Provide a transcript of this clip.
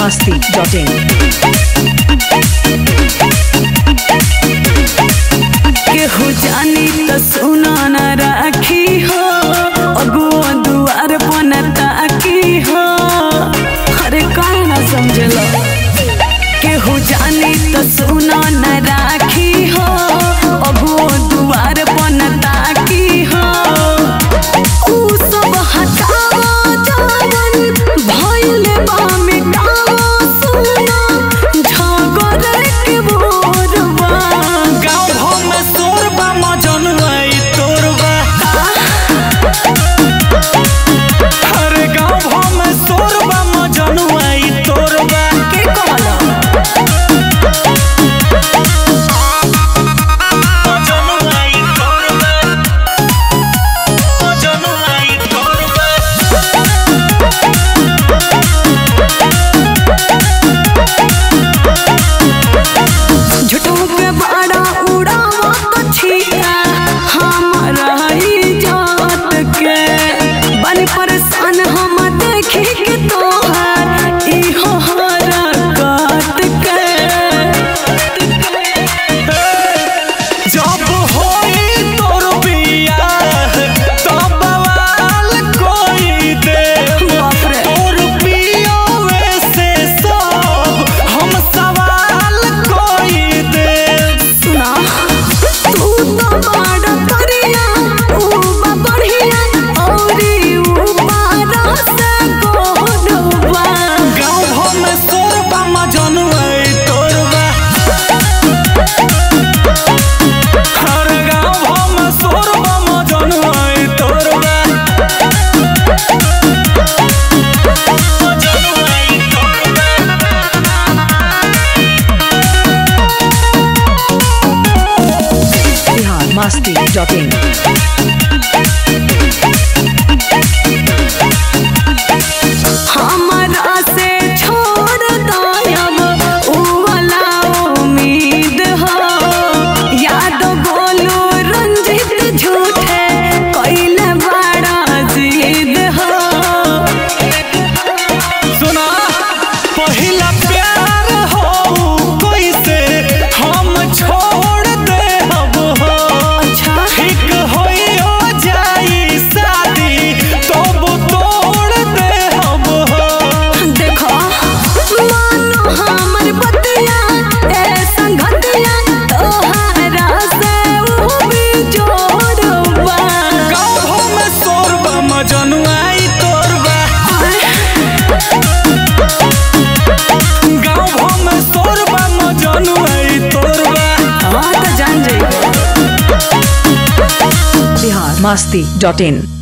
biharmasti.in केहू जानी तो सुना न राखी हो अगो दुआर बनता की हो अरे काहे ना समझलो केहू जानी तो सुना न राखी हो अगो दुआर बनता की हो ऊ सब हटावा जावन भइले बा मिटावा सुना झगड़े के बोरवा गाँव भर में सोरबा मजनुआई तोरबा अरे गाँव भर में सोरबा मजनुआई तोरबा के कहला मजनुआई तोरबा मजनुआई तोरबा झूठों पे बड़ा उड़ावा तो छिया हमारा इज्जत के बन परेशान हम देखी के तोहार इहो हरकत के जब होई तोर बियाह तब बवाल कोई दे बाप रे तोर पियोवे से सब हम सवाल कोई दे सुना तू तो बड़ा करिया ऊ बढ़िया औरी ऊ बारा से गोरवा गाँव भर में सोरबा मजनुआई तोरबा हर गाँव भर में सोरबा मजनुआई तोरबा मजनुआई biharmasti.in हमरा से छोड़ दयब ऊ वाला उम्मीद हो याद बोलू रंजित झूठे कइले बड़ा जिद हो सुना पहिला प्यार हो कोई से हम छोड़ दे अब हो अच्छा ठीक होई हो जाई शादी तब तोड़ दे अब हो देखो मानो हमर बतिया ए संगतिया तोहरा से ऊ भी जोड़वा गाँव भर में सोरबा मजनुआई तोरबा गाँव भर में सोरबा मजनुआई तोरबा हाँ तो जान जाइए biharmasti.in